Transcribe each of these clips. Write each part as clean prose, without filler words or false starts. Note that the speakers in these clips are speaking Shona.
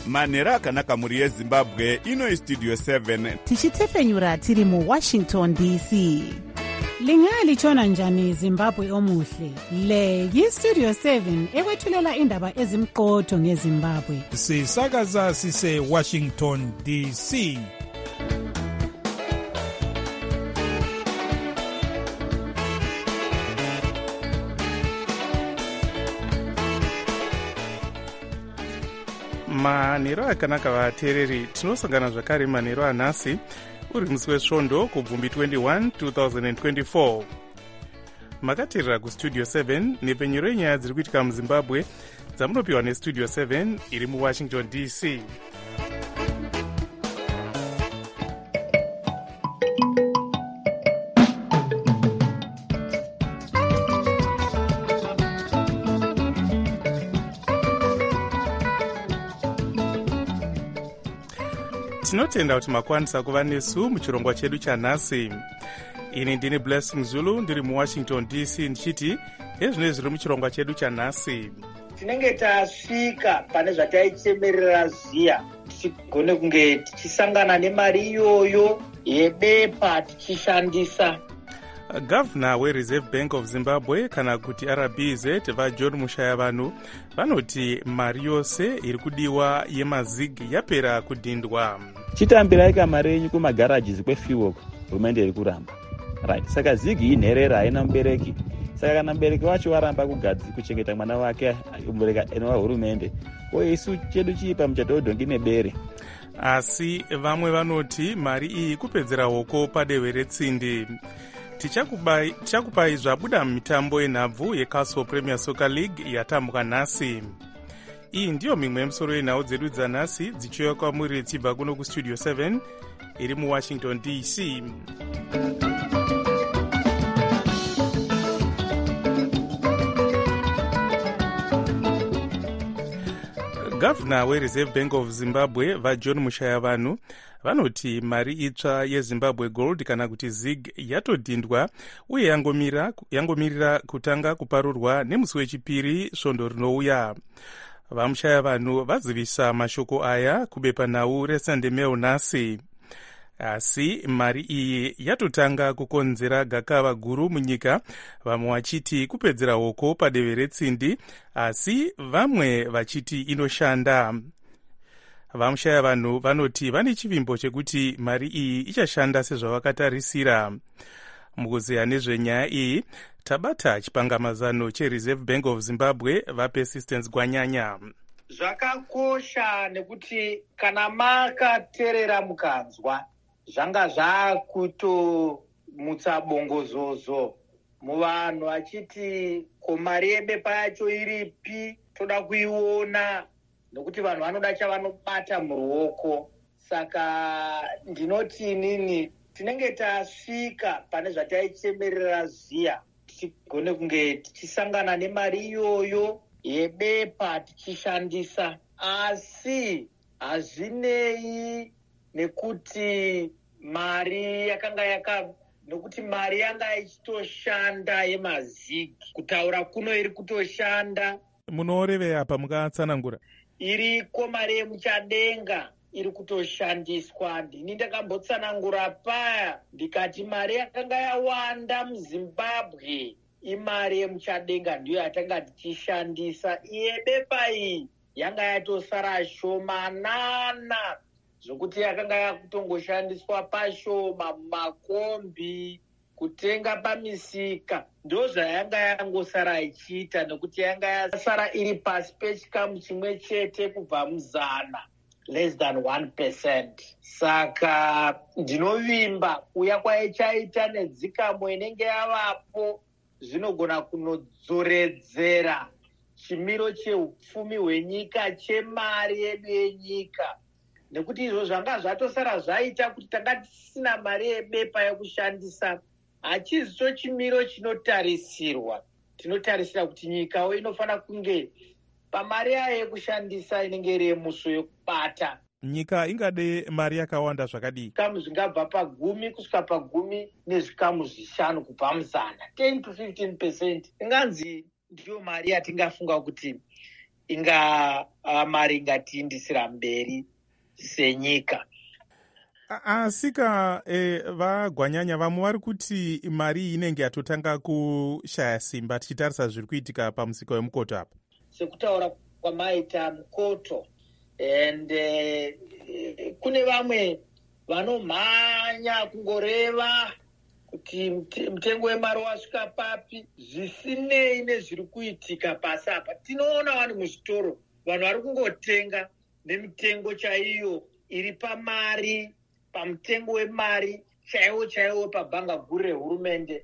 manhero akanaka mhuri yezimbabwe. Ino istudio 7 tichitefenyura tiri muWashington DC. Lingalitshona njani Zimbabwe omuhle? Le yistudio 7 ekwethulela indaba ezimqotho ngeZimbabwe. Sisakaza sise Washington DC. manhero akanaka vateereri, tinosangana zvakare manhero anhasi uri musi wesvondo kubvumbi 21 2024. makateerera kustudio 7 nepenyero yenyaya dziri kuitika muzimbabwe dzamunopiwa nestudio 7 iri muwashington DC. tinotenda kuti makwanisa kuva nesu muchirongwa chedu chanhasi. ini ndini Blessing Zulu ndiri muwashington DC ndichiti ezvino zviri muchirongwa chedu chanhasi. tinenge tasvika pane zvataichemerera ziya, tichigone kunge tichisangana nemari iyoyo yebepa tichishandisa. Gavana weReserve Bank of Zimbabwe kana kuti RBZ vaJohn Mushayavanhu vanoti mari yose iri kudiwa yemazigi yapera kudhindwa. chitambirai kamari yenyu kumagarages kwefuel hurumende iri kuramba, right? Saka zigi inherera haina mubereki. Saka kana mubereki wacho waramba kuchengeta mwana wake mubereka ena wahurumende, isu chedu chiipa muchadhodhongi nebere. Asi vamwe vanoti mari iyi kupedzera hoko padehwe retsindi. tichakupai zvabuda mumitambo yenhabvu yeCastle Premier Soccer League yatambuka nhasi. iyi ndiyo mimwe yemusoro yenhau dzedu dzanhasi dzichiuya kwamuri tichibva kuno kustudio 7 iri muwashington DC. Gavana weReserve Bank of Zimbabwe vaJohn Mushayavanhu vanoti mari itsva yeZimbabwe Gold kana kuti ZIG yatodhindwa uye yangomirira kutanga kuparurwa nemusi wechipiri svondo rinouya. vaMushayavanhu vazivisa mashoko aya kubepanhau reSunday Mail nhasi. asi mari iyi yatotanga kukonzera gakava guru munyika, vamwe vachiti kupedzera hoko padehwe retsindi, asi vamwe vachiti inoshanda. vaMushayavanhu vanoti vane chivimbo chekuti mari iyi ichashanda sezvavakatarisira. mukuzeya nezvenyaya iyi tabata chipangamazano cheReserve Bank of Zimbabwe vaPersistence Gwanyanya. Zvakakosha nekuti kana makateerera mukanzwa zvanga zvakutomutsa bongozozo muvanhu vachiti ko mari yebepa yacho iripi, toda kuiona, nekuti vanhu vanoda chavanobata muruoko. Saka ndinoti inini tinenge tasvika pane zvataichemerera ziya, tichigone kunge tichisangana nemari iyoyo yebepa tichishandisa. Asi hazvinei nekuti mari nekuti mari yanga ichitoshanda yemazigi, kutaura kuno iri kutoshanda. munorevei apa mukatsanangura? iriko mari yemuchadenga iri kutoshandiswa. ndini ndakambotsanangura paya ndikati mari yakanga yawanda muZimbabwe imari yemuchadenga ndiyo yatanga tichishandisa. yebepa iyi yanga yatosara shomanana zvokuti yakanga yakutongoshandiswa pashoma, mumakombi, kutenga pamisika. ndo zvayanga yangosara ichiita, nekuti yanga yasara iri pasi pechikamu chimwe chete kubva muzana, less than 1%. saka ndinovimba kuya kwaichaita nedzikamo inenge yavapo zvinogona kunodzoredzera chimiro cheupfumi hwenyika, chemari yedu yenyika, nekuti izvo zvanga zvatosara zvaita kuti tanga tisina mari yebepa yekushandisa. hachizicho chimiro chinotarisirwa. tinotarisira kuti nyikawo inofanira kunge pamari yayo yekushandisa inenge iri yemuso yekubata. nyika ingade mari yakawanda zvakadii? zvikamu zvingabva pa10 kusvika pa10 nezvikamu 5 kubva muzana, 10 to 15%. inganzi ndiyo mari yatingafunga kuti mari ingatiindisira mberi senyika. Asika vagwanyanya vamwe vari kuti mari inenge yatotanga kushaya simba tichitarisa zviri kuitika pamusika wemukoto apa. Sekutaura kwamaita mukoto and kune vamwe vanomhanya kungoreva kuti mutengo wemari wasvika papi, zvisinei nezviri kuitika pasi apa. Tinoona vanhu muzvitoro, vanhu vari kungotenga nemitengo chaiyo iri pamari, pamutengo wemari chaiwo pabhanga guru rehurumende.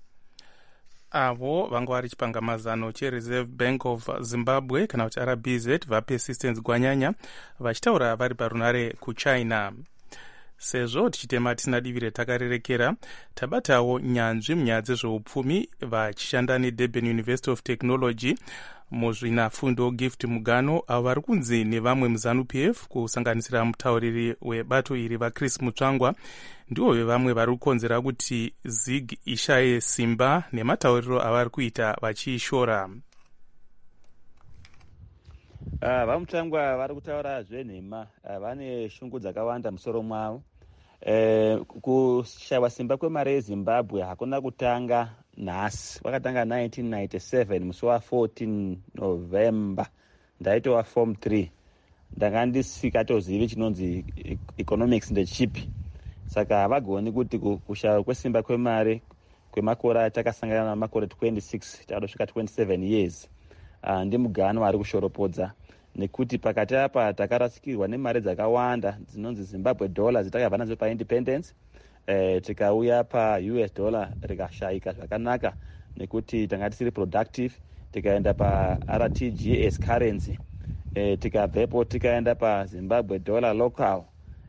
Avo vanga vari chipangamazano cheReserve Bank of Zimbabwe kana kuti RBZ vaPersistence Gwanyanya vachitaura vari parunare kuChina. Sezvo tichitema tisina divi retakarerekera, tabatawo nyanzvi munyaya dzezveupfumi vachishanda neDurban University of Technology muzvinafundo Gift Mugano, avo vari kunzi nevamwe muZANU-PF kusanganisira mutauriri webato iri vaChris Mutsvangwa, ndivo vevamwe vari kukonzera kuti ZIG ishaye simba nematauriro avari kuita vachiishora. Vamutsvangwa vari kutaura zvenhema, vane shungu dzakawanda musoro mwavo. Kushaiwa simba kwemari yeZimbabwe hakuna kutanga nhasi, wakatanga 1997 musi wa14 November. Ndaitowa form 3, ndanga ndisikatozivi chinonzi economics ndechipi, saka havagoni kuti kushaiwa kwesimba kwemari kwemakore atakasangana namakore 26 takadosvika 27 years ndimugano ari kushoropodza, nekuti pakati apa takarasikirwa nemari dzakawanda dzinonzi Zimbabwe dollars takabva nadzo paindependence, tikauya paUS dollar rikashayika zvakanaka nekuti tanga tisiri productive, tikaenda paRTGS currency, tikabvepo tikaenda paZimbabwe dollar local,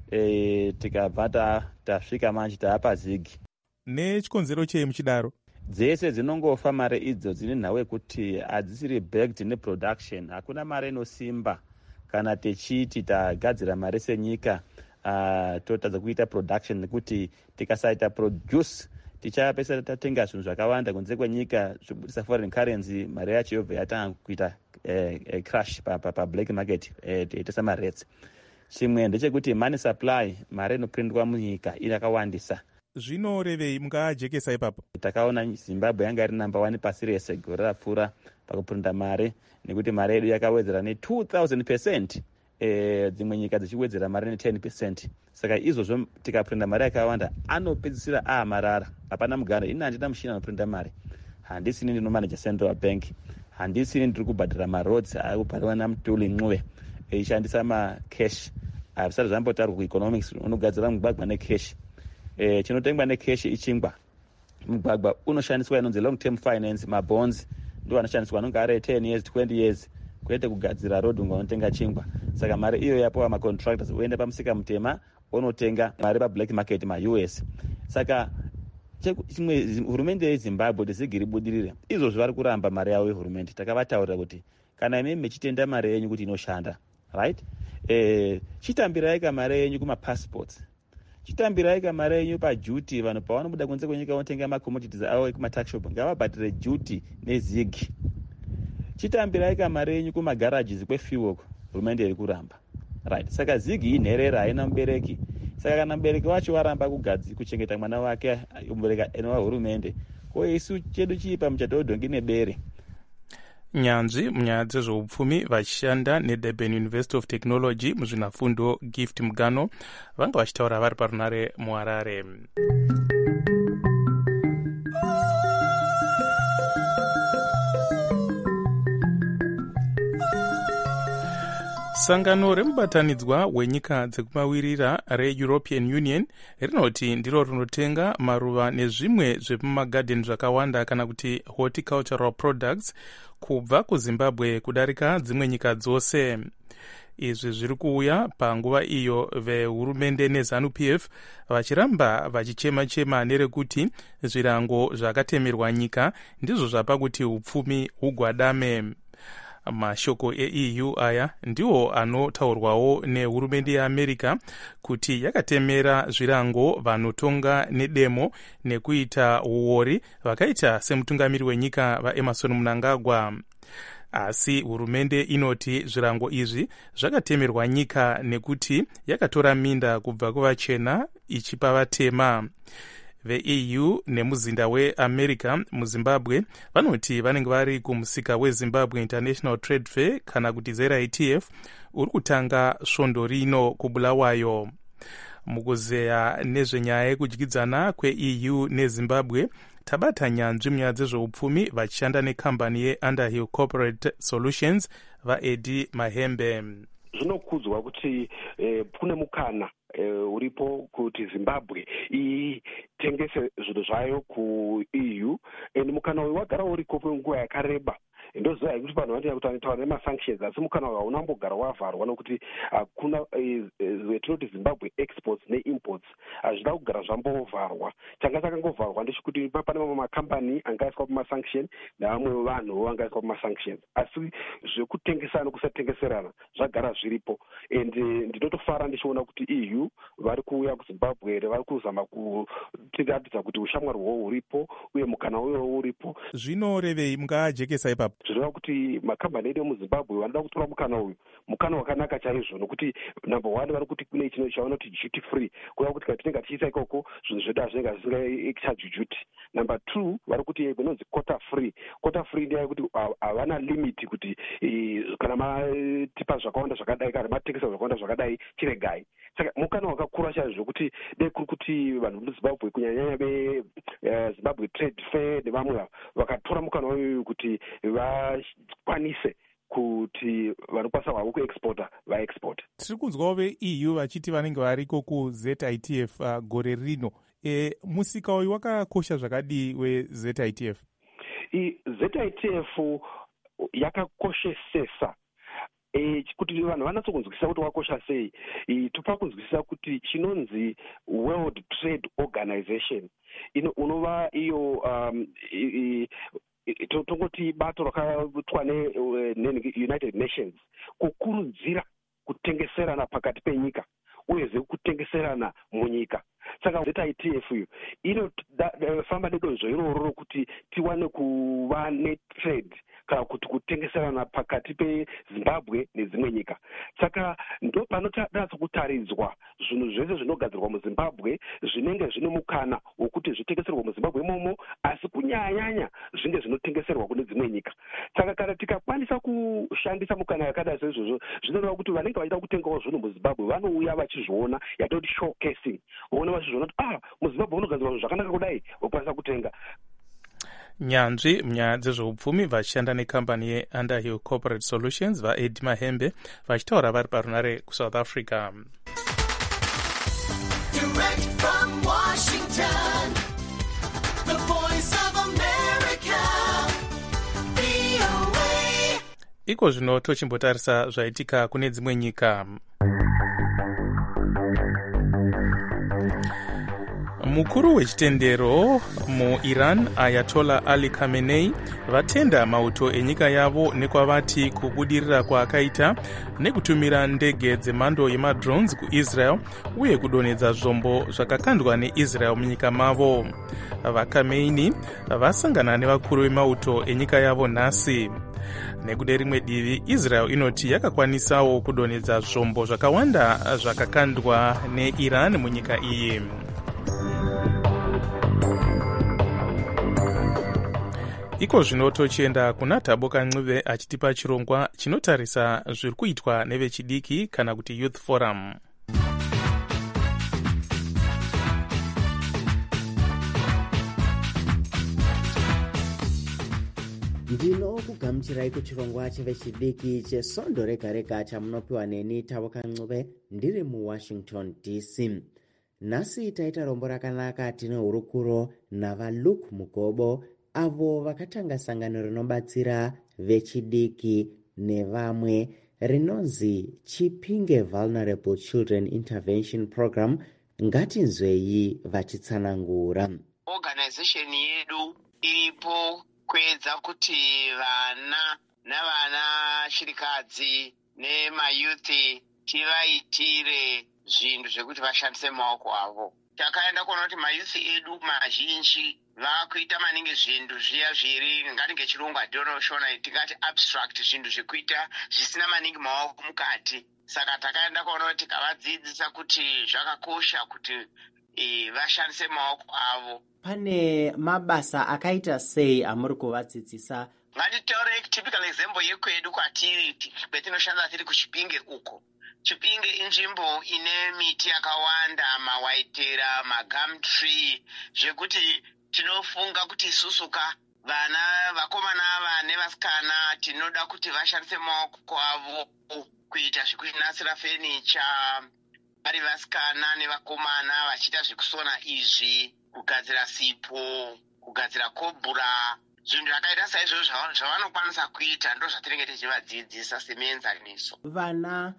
tikabva tasvika manje taapa ZIG. Nechikonzero chei muchidaro? Dzese dzinongofa mari idzo dzine nhau yekuti hadzisiri backed neproduction. Hakuna mari inosimba kana techiti tagadzira mari senyika totadza kuita production, nekuti tikasaita produce tichapesa tatenga zvinhu zvakawanda kunze kwenyika zvobudisa foreign currency, mari yacho yobva yatanga kuita crash pablack market, teitesa marets. Chimwe ndechekuti money supply, mari inoprindwa munyika yakawandisa. Zvinorevei mungajekesa ipapo? Takaona Zimbabwe yanga iri number 1 pasi rese gore rapfuura pakuprinda mari, nekuti mari yedu yakawedzera ne2000%, dzimwe nyika dzichiwedzera mari ne10%. Saka izvozvo tikaprinda mari yakawanda anopedzisira marara, hapana mugaro. Ini handina mushina anoprinda mari, handisini ndinomanaja Central Bank, handisini ndiri kubhadhara maroads akubhariwa naMutuli Ncuve eishandisa macash. Hazvisati zvambotaurwa kueconomics unogadzira mugwagwa necash. Chinotengwa necash ichingwa. Mugwagwa unoshandiswa inonzi long term finance, mabonds ndo anoshandiswa, anonge ari 10 years 20 years, kwete kugadzira road ungonotenga chingwa. Saka mari iyo yapowa macontractors, uende pamusika mutema unotenga mari pablack market maUS. Saka chimwe hurumende yeZimbabwe tisigiri budirire, izvozvo vari kuramba mari yavo yehurumende. Takavataurira kuti kana imi mechitenda mari yenyu kuti inoshanda, right, chitambirai kamari yenyu kumapassports, chitambirai kamari yenyu paduty. Vanhu pavanobuda kunze kwenyika vanotenga macommodities avo ekumatakshop ngavabhadhire duty neZIG. Chitambirai kamari yenyu kumagarages kwefuel, hurumende iri kuramba, right. Saka ZIG inherera, haina mubereki. Saka kana mubereki wacho waramba kuchengeta mwana wake, mubereki enova hurumende, ko isu chedu chiipa muchato udhongi nebere. Nyanzvi munyaya dzezveupfumi vachishanda neDurban University of Technology muzvinafundo Gift Mugano vanga vachitaura vari parunare muHarare. Sangano remubatanidzwa wenyika dzekumawirira reEuropean Union rinoti ndiro rinotenga maruva nezvimwe zvemumagadheni zvakawanda kana kuti horticultural products kubva kuZimbabwe kudarika dzimwe nyika dzose. Izvi zviri kuuya panguva iyo vehurumende neZANU-PF vachiramba vachichema-chema nerekuti zvirango zvakatemerwa nyika ndizvo zvapa kuti upfumi hugwadame. Mashoko EU aya ndiwo anotaurwawo nehurumende yeAmerica kuti yakatemera zvirango vanotonga nedemo nekuita uori vakaita semutungamiri wenyika vaEmerson Mnangagwa. Asi hurumende inoti zvirango izvi zvakatemerwa nyika nekuti yakatora minda kubva kuvachena ichipa vatema. VeEU nemuzinda weAmerica muZimbabwe vanoti vanenge vari kumusika weZimbabwe International Trade Fair kana kuti ZITF uri kutanga svondo rino kuBulawayo. Mukuzeya nezvenyaya yekudyidzana kweEU neZimbabwe tabata nyanzvi munyaya dzezveupfumi vachishanda nekambani yeUnderhill Corporate Solutions vaEddie Mahembe. Zvinokudzwa kuti kune mukana uripo kuti Zimbabwe itengese zvinhu zvayo kuEU, mukana uyu wagara uriko kwenguva yakareba. Ndoziva kuti vanhu vanoita kuti vanotaura nemasanctions, asi mukana uyu haunambogara wavharwa nokuti hakuna tinoti Zimbabwe exports neimports hazvida kugara zvambovharwa. Changa chakangovharwa ndechekuti pane mamwe makambani angaiswa pamasanction nevamwe vanhu vangaiswa pamasanctions, asi zvekutengesa nekusatengeserana zvagara zviripo. And ndinotofara ndichiona kuti EU vari kuuya kuZimbabwe vari kuzama kutiratidza kuti ushamwari hwo huripo uye mukana uyo uripo. Zvinorevei mungajekesa ipapo? Zvireva kuti makambani edu muZimbabwe vanoda kutora mukana uyu, mukana wakanaka chaizvo, nokuti number 1 vari kuti kune chino chavanoti duty free, kureva kuti tinenge tichiisa ikoko zvinhu zvedu hazvinenge zvisingachaji duty. Number 2 vari kuti kunonzi quota free. Quota free ndiye kuti havana limit kuti kana matipa zvakawanda zvakadai kana matengesa zvakawanda zvakadai chiregai. Saka mukana wakakura chaizvo kuti dai kuri kuti vanhu muZimbabwe kunyanyanya veZimbabwe Trade Fair nevamwe vakatora mukana uyu kuti vakwanise kuti vanokwanisa hwavo kuexporta vaexporta. Tiri kunzwawo veEU vachiti vanenge variko kuZITF gore rino. Musika uyu wakakosha zvakadii weZITF? ZITF yakakoshesesa kuti vanhu vanatsokunzwisisa kuti wakosha sei. Topa kunzwisisa kuti chinonzi World Trade Organization unova iyo tongoti bato rakaitwa neUnited Nations kukurudzira kutengeserana pakati penyika uyezve kutengeserana munyika. Saka ZITF iyo inofamba nedonzvo iroro kuti tiwane kuva netrade kana kuti kutengeserana pakati peZimbabwe nedzimwe nyika. Saka ndo panodatsa kutaridzwa zvinhu zvese zvinogadzirwa muZimbabwe zvinenge zvine mukana wokuti zvitengeserwa muZimbabwe imomo, asi kunyanyanya zvinge zvinotengeserwa kune dzimwe nyika. Saka kana tikakwanisa kushandisa mukana yakadai saizvozvo, zvinoreva kuti vanenge vachida kutengawo zvinhu muZimbabwe vanouya vachizviona, yatoti showcasing, voona vachizviona kuti muZimbabwe munogadzirwa zvinhu zvakanaka kudai, vokwanisa kutenga. Nyanzvi munyaya dzezveupfumi vachishanda nekambani yeUnderhill Corporate Solutions vaEddie Mahembe vachitaura vari parunare kuSouth Africa. Direct from Washington, the voice of America, VOA. Iko zvino tochimbotarisa zvaitika kune dzimwe nyika. Mukuru wechitendero muIran Ayatollah Ali Khamenei vatenda mauto enyika yavo nekwavati kubudirira kwaakaita nekutumira ndege dzemhando yemadrones kuIsrael uye kudonhedza zvombo zvakakandwa neIsrael munyika mavo. VaKhamenei vasangana nevakuru vemauto enyika yavo nhasi. Nekude rimwe divi, Israel inoti yakakwanisawo kudonhedza zvombo zvakawanda zvakakandwa neIran munyika iyi. Iko zvino tochienda kuna Thabo Kancvive achitipa chirongwa chinotarisa zviri kuitwa nevechidiki kana kuti Youth Forum. Ndinokugamuchirai kuchirongwa chevechidiki chesvondo rega rega chamunopiwa neni Thabo Kancvive ndiri muWashington DC. Nhasi taita rombo rakanaka tine hurukuro navaLuke Mugobo avo vakatanga sangano rinobatsira vechidiki nevamwe rinonzi Chipinge Vulnerable Children Intervention Program. Ngatinzwei vachitsanangura. Organization yedu iripo kuedza kuti vana navana shirikadzi nemayuthi tivaitire zvinhu zvekuti vashandise maoko avo. Takaenda kuona kuti mayuthi edu mazhinji vakuita maningi zvinhu zviya zviri ngati ngechirungu adionoshona tingati abstract, zvinhu zvekuita zvisina maningi maoko mukati. Saka takaenda kuona kuti tikavadzidzisa kuti zvakakosha kuti vashandise maoko avo. Pane mabasa akaita sei amuri kuvadzidzisa? Ngatitaure typical example yekwedu kwatiri kwetinoshanda tiri kuChipinge uko. Chipinge inzvimbo ine miti yakawanda, mawaitera, magumtree, zvekuti tinofunga kuti isusuka vana vakomana ava nevasikana tinoda kuti vashandise maoko avo kuita zvekunasira fenicha, vari vasikana nevakomana vachiita zvekusona izvi, kugadzira sipo, kugadzira kobhura, zvinhu zvakaita saizvozvo zvavanokwanisa kuita ndo zvatinenge tichivadzidzisa semuenzaniso. Vana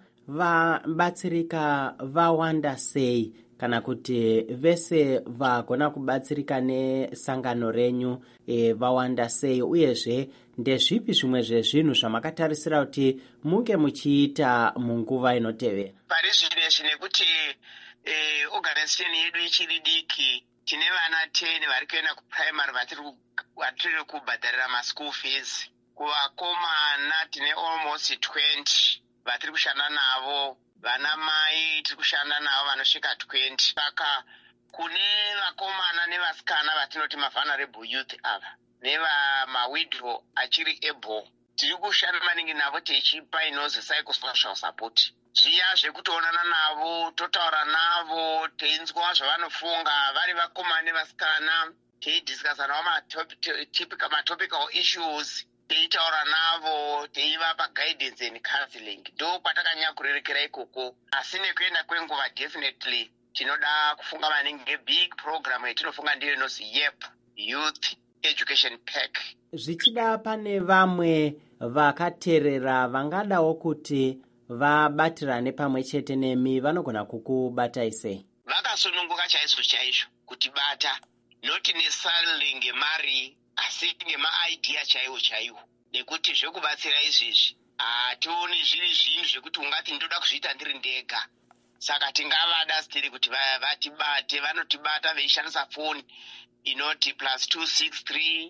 vabatsirika vawanda sei kana kuti vese vagona kubatsirika nesangano renyu vawanda sei, uyezve ndezvipi zvimwe zvezvinhu zvamakatarisira kuti munge muchiita munguva inotevera? Pari zvinezvi nekuti organization yedu ichiri diki, tine vana 10 vari kuenda kuprimary vatiri kubhadharira maschool fees. Kuvakomana tine almost 20 vatiri kushanda navo, vana mai tiri kushanda navo vanosvika 20. Saka kune vakomana nevasikana vatinoti mavulnerable youth ava nevamawidow achiri able, tiri kushanda maningi navo tichipa inozi psychosocial support. Zviya zvekutoonana navo, totaura navo, teinzwa zvavanofunga vari vakomana nevasikana, teidiscussa navo matopical issues, teitaura navo, teivapa guidance and counseling. Ndo kwatakanyanya kurerekera ikoko. Asi nekuenda kwenguva definitely tinoda kufunga maningi ngebig program yetinofunga ndiyo inozi YEP, Youth Education Pack. Zvichida pane vamwe vakateerera vangadawo kuti vabatirane pamwe chete nemi, vanogona kukubatai sei? Vakasununguka chaizvo kutibata, not necessarily ngemari asi ngemaidea chaiwo, nekuti zvekubatsira izvizvi hationi zviri zvinhu zvekuti ungati ndoda kuzviita ndiri ndega. Saka tingavada stiri kuti vatibate, vanotibata veishandisa foni inoti +263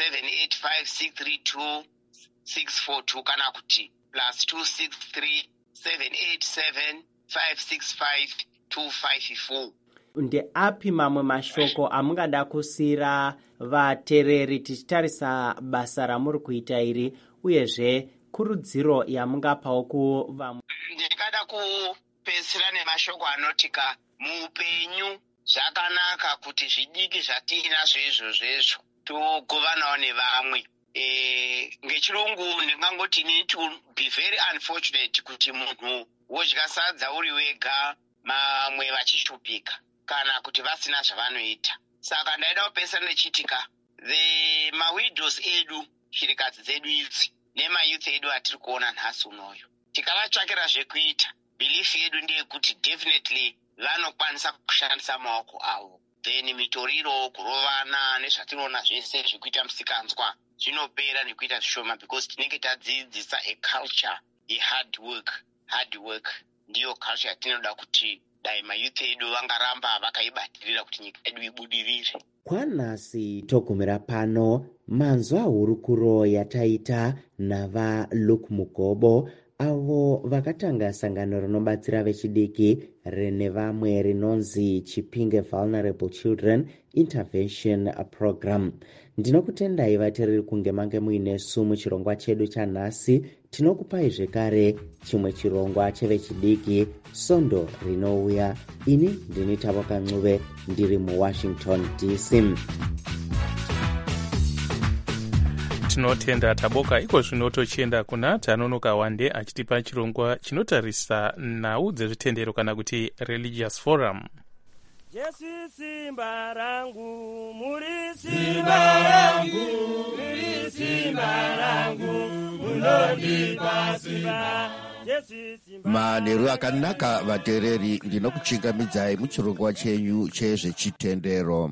785 632 kana kuti +263 787 565 254. Ndeapi mamwe mashoko amungada kusira vateereri tichitarisa basa ramuri kuita iri, uyezve kurudziro yamungapawo kuvamwe? Ndikada kupedzisira nemashoko anotika muupenyu zvakanaka kuti zvidiki zvatinazvo izvozvo togovanawo nevamwe. Ngechirungu ndingangoti need to be very unfortunate kuti munhu wodya sadza uri wega, mamwe vachishupika kana kuti vasina zvavanoita. Saka ndaida kupedzisira nechitika mawidows edu, shirikadzi dzedu idzi nemayouth edu atiri kuona nhasi unoyo, tikavatsvakira zvekuita, belief yedu ndeyekuti definitely vanokwanisa kushandisa maoko avo, then mitoriro, kurovana nezvatinoona zvese zvekuita musikanzwa zvinopera nekuita zvishoma, because tinenge tadzidzisa a culture yehard work. Ndiyo culture yatinoda kuti dai mayouth edu vangaramba vakaibatirira kuti nyika yedu ibudirire. Kwanhasi togumira pano manzwa hurukuro yataita navaLuke Mugobo, avo vakatanga sangano rinobatsira vechidiki rine vamwe rinonzi Chipinge Vulnerable Children Intervention Program. Ndinokutendai vateereri kunge mange muinesu muchirongwa chedu chanhasi. Tinokupai zvekare chimwe chirongwa chevechidiki Sondo rinouya. Ini ndini Tavoka Ncube ndiri muWashington DC. Tinotenda Taboka. Iko zvino tochienda kuna Tanonoka Wande achitipa chirongwa chinotarisa nhau dzezvitendero kana kuti religious forum. Jesu simba rangu, muri simba rangu, muri simba rangu, munondipa simba. Manheru akanaka vateereri, ndinokuchingamidzai muchirongwa chenyu chezvechitendero.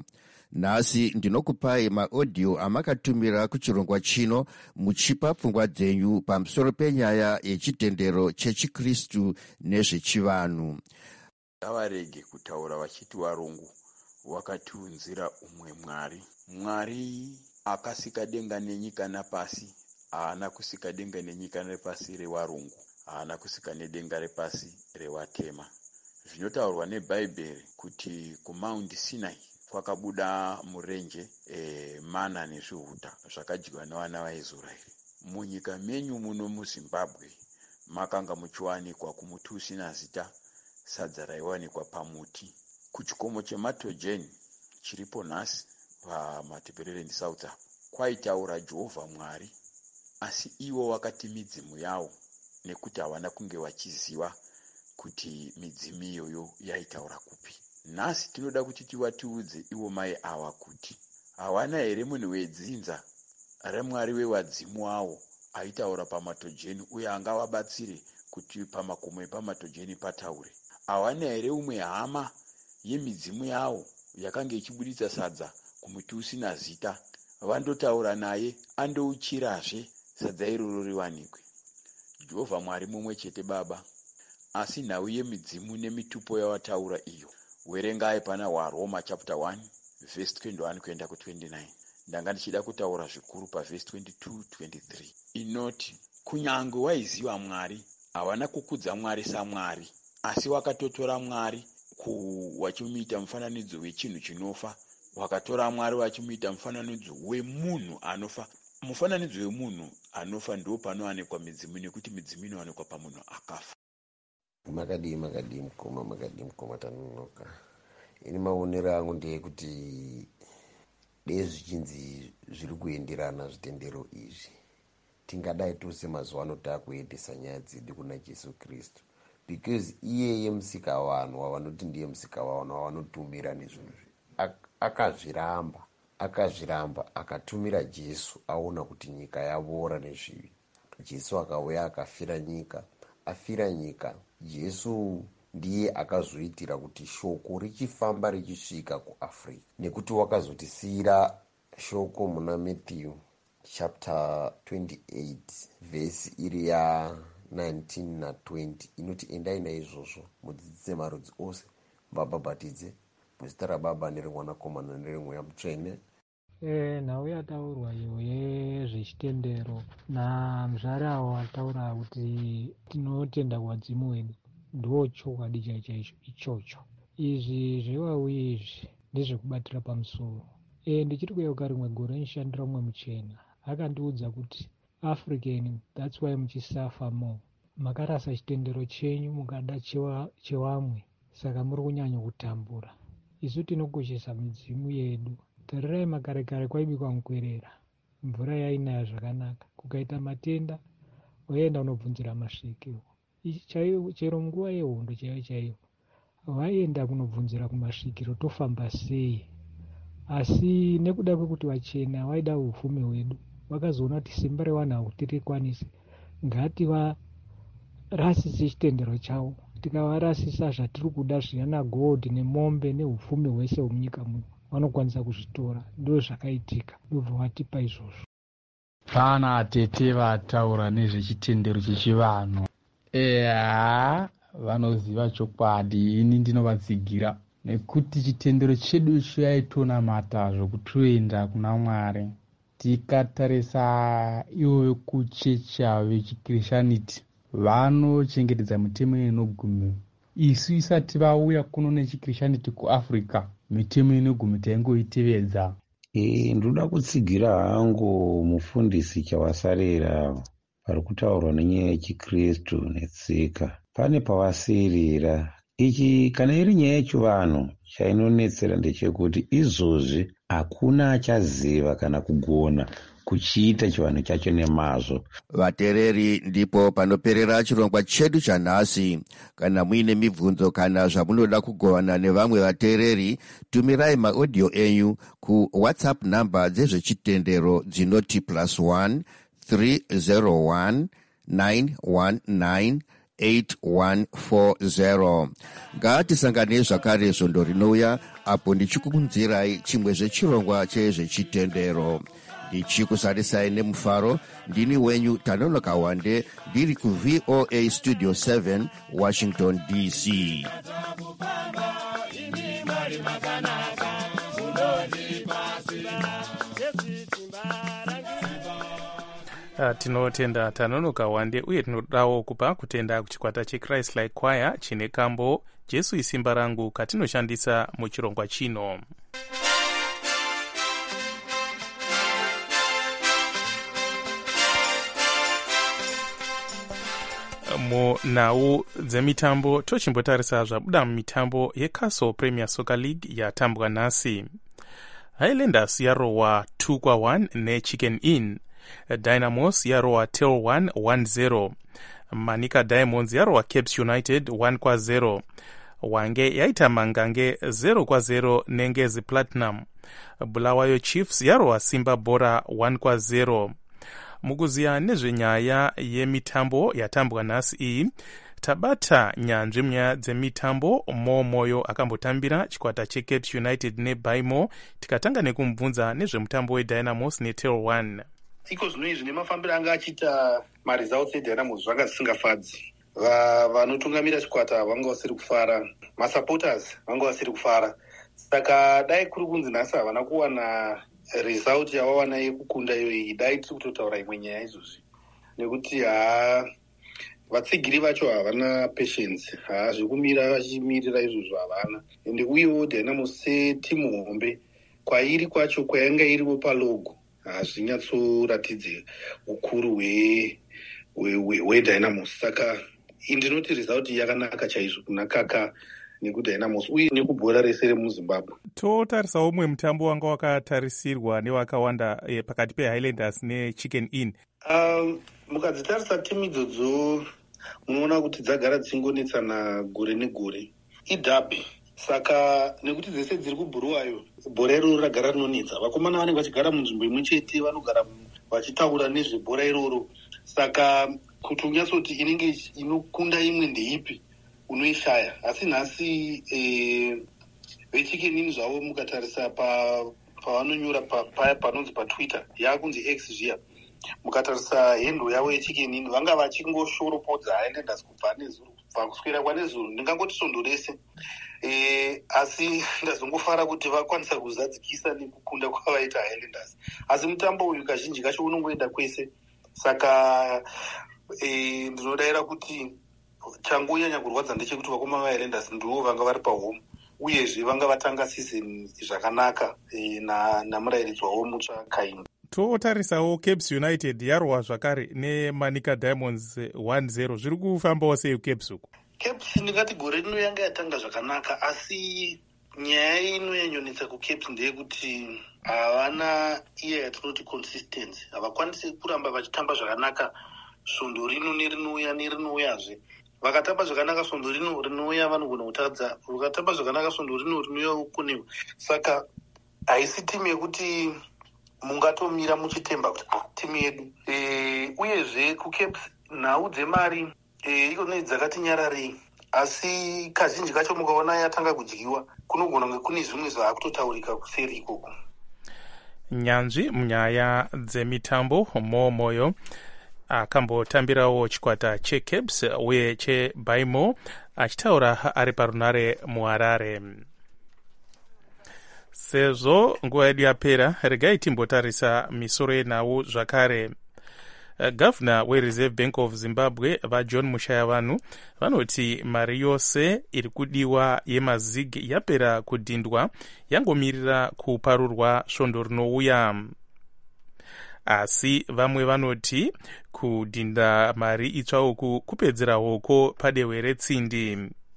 nhasi ndinokupai maaudio amakatumira kuchirongwa chino muchipa pfungwa dzenyu pamusoro penyaya yechitendero chechikristu nezvechivanhu. ngavarege kutaura vachiti varungu vakatiunzira umwe mwari. Mwari akasika denga nenyika napasi haana kusika denga nenyika nepasi revarungu, haana kusika nedenga repasi revatema. Zvinotaurwa nebhaibheri kuti kumaundi Sinai kwakabuda murenje mana nezvihuta zvakadyiwa nevana vaIsraeri. Munyika menyu muno muZimbabwe makanga muchiwanikwa kumuti usina zita sadza raiwanikwa pamuti. Kuchikomo chematojeni chiripo nhasi paMatabeleland South kwaitaura Jehovha Mwari, asi ivo vakati midzimu yavo nekuti havana kunge vachiziva kuti midzimu iyoyo yaitaura kupi. Nhasi tinoda kuti tivatiudze ivo mai ava kuti hawana here munhu wedzinza remwari wewadzimu wavo aitaura pamatojeni uye angavabatsire kuti pamakomo epamatojeni pataure. Hawana here umwe hama yemidzimu yavo yakanga ichibuditsa sadza kumuti usina zita, vandotaura naye andouchirazve sadza iroro riwanikwe. Jehovha Mwari mumwe chete Baba, asi nhau yemidzimu nemitupo yavataura iyo werengai pana waRoma chapter 1 verse 21 kuenda ku29. Ndanga ndichida kutaura zvikuru paverse 22-23 inoti kunyange waiziva Mwari havana kukudza Mwari saMwari, asi wakatotora Mwari wachimuita mufananidzo wechinhu chinofa, wakatora Mwari wachimuita mufananidzo wemunhu anofa. Mufananidzo wemunhu anofa ndo panowanikwa midzimu, nekuti midzimu inowanikwa pamunhu akafa. Makadii mukoma tanonoka. Ini maonero angu ndeyekuti dei zvichinzi zviri kuenderana zvitendero izvi, tingadai tose mazuva ano taakuendesa nyaya dzedu kuna Jesu Kristu, because iyeye musika vanhu wavanoti ndiye musika vanhu wavanotumira nezvinhu akazviramba akatumira Jesu. Aona kuti nyika yavora nezvivi, Jesu akauya akafira nyika, afira nyika. Jesu ndiye akazoitira kuti shoko richifamba richisvika kuAfrica, nekuti wakazotisiyira shoko muna Matthew chapter 28 verse iri ya 19 na 20 inoti endai naizvozvo mudzidzise marudzi ose, mubhabhatidze muzita raBaba nereMwanakomana nereMweya Mutsvene. Nhau yataurwa iyo yezvechitendero namuzvare avo ataura kuti tinotenda kuvadzimu wedu, ndo chokwadi chaicho ichocho. Izvi zvewauye izvi ndezvekubatira pamusoro. Ndichiri kuyeuka rimwe gore nishandira umwe muchena akandiudza kuti African, that's why muchisafa more, makarasa chitendero chenyu mukada chevamwe, saka muri kunyanya kutambura. Isu tinokoshesa midzimu yedu. Tarirai makare kare kwaibikwa mukwerera, mvura yainaya zvakanaka, kukaita matenda waenda unobvunzira masviki. Chero munguva yehondo chaiyo vaenda kunobvunzira kumasvikiro tofamba sei. Asi nekuda kwekuti vachena vaida upfumi hwedu, vakazoona kuti simba revanhu hakutirikwanisi, ngativarasise chitendero chavo. Tikavarasisa zvatiri kuda zviyana gold nemombe neupfumi hwese hwemunyika muno vanokwanisa kuzvitora. Ndo zvakaitika, ndobva vatipa izvozvo. Pana atete vataura nezvechitendero chechivanhu, vanoziva chokwadi. Ini ndinovatsigira nekuti chitendero chedu chaitonamata zvokutoenda kuna Mwari. Tikatarisa ivo vekuchecha vechikristianity vanochengetedza mitemo inogumi. Isu isati vauya kuno nechikristianity kuAfrica, mitemo inogumi taingoitevedza. Ndoda kutsigira hangu mufundisi chawasarira pari kutaurwa nenyaya yechikristu netsika. Pane pavaserera ichi, kana iri nyaya yechivanhu, chainonetsera ndechekuti izvozvi hakuna achaziva kana kugona kuchiita chivanhu chacho nemazvo. Vatereri, ndipo panoperera chirongwa chedu chanhasi. Kana muine mibvunzo kana zvamunoda kugovana nevamwe vatereri, tumirai maaudio enyu kuWhatsApp namba dzezvechitendero dzinoti +1 301 919 8140. ngatisangane zvakare svondo rinouya apo ndichikukunzirai chimwe zvechirongwa chezvechitendero. ndichikusarisai nemufaro. ndini wenyu Tanonoka Wande, ndiri kuVOA Studio 7 Washington DC. Tinotenda Tanonoka Wande uye tinodawo kupa kutenda kuchikwata cheChrist Like Choir chine kambo Jesu isimba rangu katinoshandisa muchirongwa chino. Munhau dzemitambo tochimbotarisa zvabuda mumitambo yeCastle Premier Soccer League yatambwa nhasi. Highlanders yarohwa 2-1 neChicken Inn. Dynamos yarohwa Tel 1-0. Manica Diamonds yarohwa Capes United 1-0. Wange yaita Mangange 0-0 neNgezi Platinum. Bulawayo Chiefs yarohwa Simba Bora 1-0. Mukuziya nezvenyaya yemitambo yatambwa nhasi iyi, tabata nyanzvi munyaya dzemitambo Moyo akambotambira chikwata cheCapes United neBaimo, tikatanga nekumubvunza nezvemutambo weDynamos neTel 1. Iko zvino izvi nemafambiro anga achiita maresults eDynamos zvanga zvisingafadzi. Vanotungamira chikwata vanga vasiri kufara, masupporters vanga vasiri kufara. Saka dai kuri kunzi nhasi havana kuwana result yavawana yekukunda iyoyi, dai tiri kutotaura imwe nyaya izvozvi, nekuti vatsigiri vacho havana patience, zvekumira vachimirira izvozvo havana. Ende uyewo Dynamos setimu hombe kwairi kwacho kwayanga iriwo palogo hazvinyatsoratidze ukuru hweDynamos. Saka ndinoti result yakanaka chaizvo kuna Kaka nekuDynamos uye nekubhora rese remuZimbabwe. Totarisawo umwe mutambo wanga wakatarisirwa nevakawanda pakati peHighlanders neChicken Inn. Mukadzitarisa timu idzodzo munoona kuti dzagara dzichingonetsana gore negore. Idhabi. Saka nekuti dzese dziri kubhuruwayo, bhora iroro ragara rinonetsa. Vakomana vanenge vachigara munzvimbo imwe chete, vanogara vachitaura nezvebhora iroro. Saka kuti unyatsoti inenge inokunda imwe ndeipi unoishaya. Asi nhasi veChicken Inn zvavo mukatarisa pavanonyora paya panonzi paTwitter yakunzi X zviya, mukatarisa hendo yavo yeChicken Inn vanga vachingoshoropodza Highlanders kubva nezuro, kubva kuswera kwanezuro, ndingangoti svondo rese. Asi ndazongofara kuti vakwanisa kuzadzikisa nekukunda kwavaita Highlanders. Asi mutambo uyu kazhinji kacho unongoenda kwese. Saka ndinodayira kuti changonyanya kurwadza ndechekuti vakomana vaHighlanders ndivo vanga vari pahome, uyezve vanga vatanga season zvakanaka namurairidzi wavo mutsva Kaini. Totarisawo Capes United yarohwa zvakare neManica Diamonds 1-0. zviri kufambawo sei Capes uku? Capes ndingati gore rino yanga yatanga zvakanaka, asi nyaya inonyanyonetsa kuCapes ndeyekuti havana iye yatinoti consistency, havakwanisi kuramba vachitamba zvakanaka svondo rino nerinouyazve. Vakatamba zvakanaka svondo rinouya vanogona kutadza, vakatamba zvakanaka svondo rinouya ukunewo. Saka haisi timu yekuti mungatomira muchitemba kuti timu yedu. Uyezve kuCapes nhau dzemari ikone dzakati nyararei, asi kazhinji kacho mukaona yatanga kudyiwa kunogona kunge kune zvimwe zvaakutotaurika kuseri ikoko. Nyanzvi munyaya dzemitambo Moyo akambotambirawo chikwata cheCapes uye cheBaimo achitaura ari parunare muHarare. Sezvo nguva yedu yapera, regai timbotarisa misoro yenhau zvakare. Gavhuna weReserve Bank of Zimbabwe vaJohn Mushayavanhu vanoti mari yose iri kudiwa yemazig yapera kudhindwa, yangomirira kuparurwa svondo rinouya. Asi vamwe vanoti kudhinda mari itsva uku kupedzera hoko padehwe retsindi.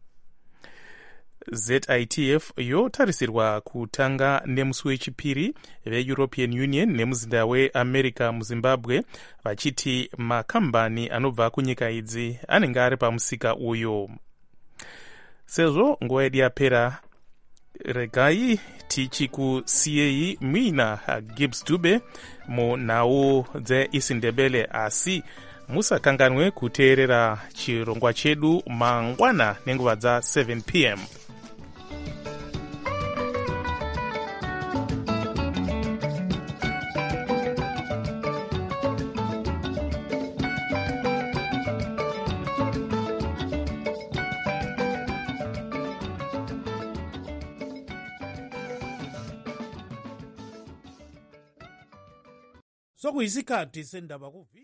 ZITF yotarisirwa kutanga nemusi wechipiri veEuropean Union nemuzinda weAmerica muZimbabwe, vachiti makambani anobva kunyika idzi anenge ari pamusika uyo. Sezvo nguva yedu yapera, regai tichikusiyei muina Gibbs Dube munhau dzeIsindebele, asi musakanganwe kuteerera chirongwa chedu mangwana nenguva dza 7 p.m. sokuyisikhathi sendaba